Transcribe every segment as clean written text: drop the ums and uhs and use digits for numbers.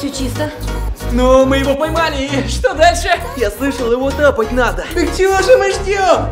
Все чисто. Ну, мы его поймали, и что дальше? Я слышал, его тапать надо. Так чего же мы ждем?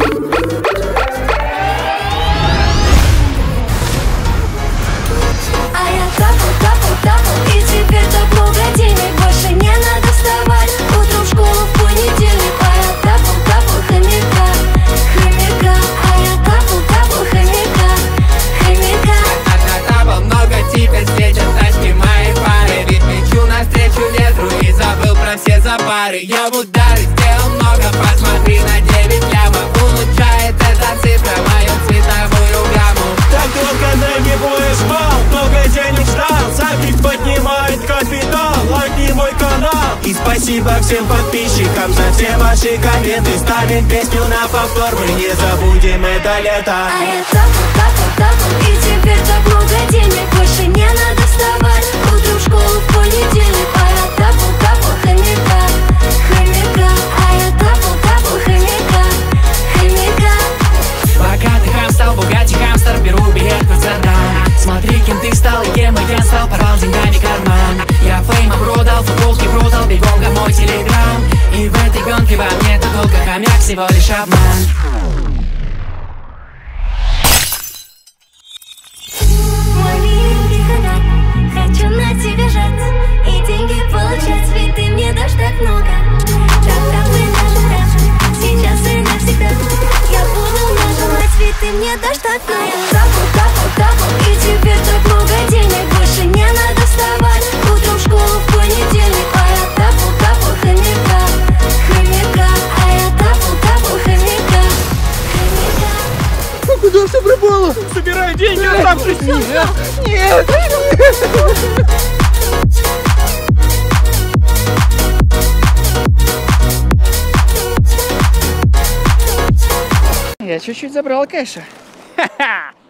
А я тапал, и теперь так много денег. Больше не надо вставать утром в школу в понедельник. А я тапал, хомяка. А я тапал, хомяка. Натапал много, теперь светят тачки моей пары. Ведь мечу навстречу ветру и забыл про все запары. Я в ударе сделал много, посмотри на 9 лямов. Улучшает эта цифра мою цветовую гамму. Так долго на него я жмал, много денег ждал. Сапик поднимает капитал, лайкни мой канал. И спасибо всем подписчикам за все ваши комменты. Ставим песню на повтор, мы не забудем это лето. А я тапал, и теперь так много денег. Больше не надо вставать утром в школу в понедельник. А я тапал, хомяка. А я тапал, хомяка. Богатый хам стал, бугатти хамстер, беру билет в Амстердам. Смотри, кем ты стал и кем я стал, порвал деньгами карман. Я фейма продал, футболки продал, бегом ко мой телеграм. И в этой гонке во мне это только хомяк, всего лишь обман. Мой миленький хомяк, хочу на тебе жать и деньги получать, ведь ты мне дашь так много. Так и нажимать, сейчас и навсегда. Я буду нажимать, ведь ты мне дашь так много. А я тапал, и теперь так много денег. Больше не надо вставать утром в школу в понедельник. А я тапал, хомяка. А я тапал, хомяка. Ну куда все пропало? Собираю деньги, оставшись. Нет. Я чуть-чуть забрал кэша. Ха-ха!